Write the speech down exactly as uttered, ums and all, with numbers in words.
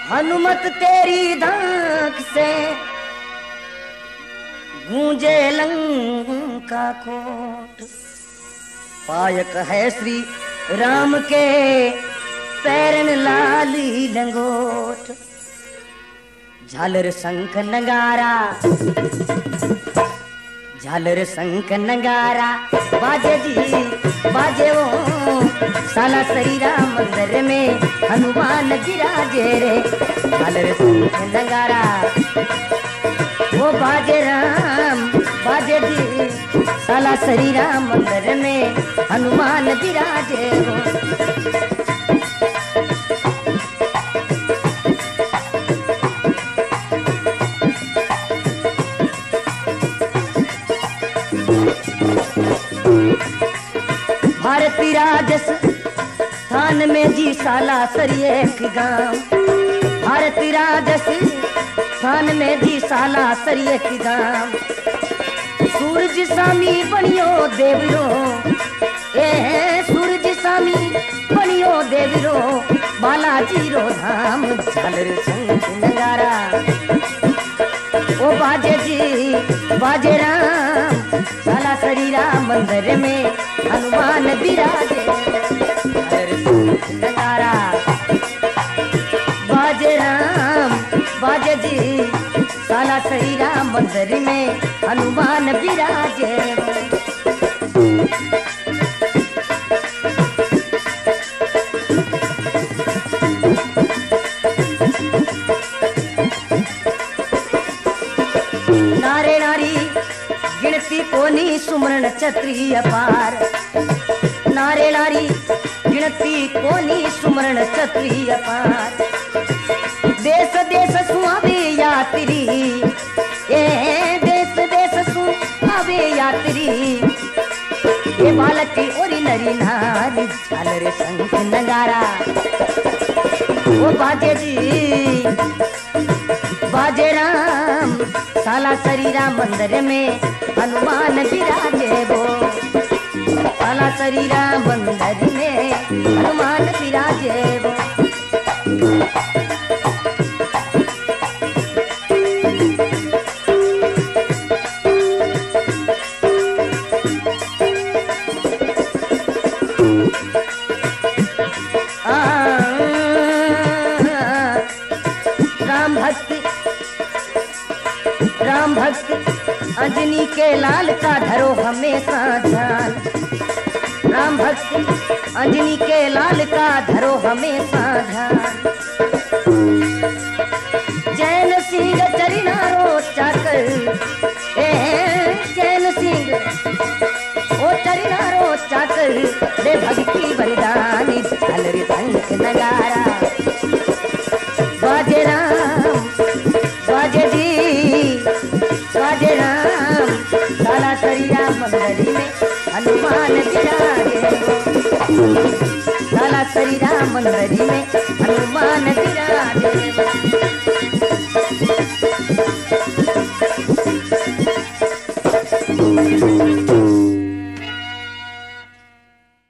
हनुमत तेरी धाक से गूंजे लंका कोट। पायक है श्री राम के पैरन लाली लंगोट। झालर शंख नगारा झालर शंख नगारा बाजे जी बाजे वो साला श्री राम मंदिर में हनुमान विराजे रे। झालर शंख नगारा वो बाजे राम बाजे जी साला श्री राम मंदिर में हनुमान विराजे हो। भारती राजस थान में जी साला सरिये एक गांव। भारती राजस थान में जी साला सरिये की गांव। सूरज सामी बनियो देवरो ए सूरज सामी बनियो देवरो बालाजी रो धाम। झालर शंख नगारा ओ बाजे जी बाजे राम साला श्री राम मंदिर में हनुमान विराजे। झालर शंख नगारा बाजे राम बाजे जी साला श्री राम मंदिर में हनुमान विराजे। नारे नारी गिनती कोनी सुमरण छत्री अपार। नारे नारी गिनती कोनी सुमरण छत्री अपार। देश देश सुहावे यात्री ए देश देश सुहावे यात्री ये बालक और नरी नारी। झालर शंख नगारा वो बाजे जी बाजे राम साला श्री राम मंदिर में हनुमान विराजे वो। साला श्री राम मंदिर में हनुमान विराजे वो। राम भक्त राम भक्त अंजनी के लाल का धरो हमेशा ध्यान। राम भक्त अंजनी के लाल का धरो हमेशा ध्यान। जैन सिंह चरिनारो चाकर ए जैन सिंह ओ चरिनारो चाकर रे भक्ति बलिदानी। झालर शंख नगारा बाजे राम बाजे जी बाजे राम साला श्री राम मंदिर में हनुमान विराजे। साला श्री राम मंदिर में हनुमान विराजे।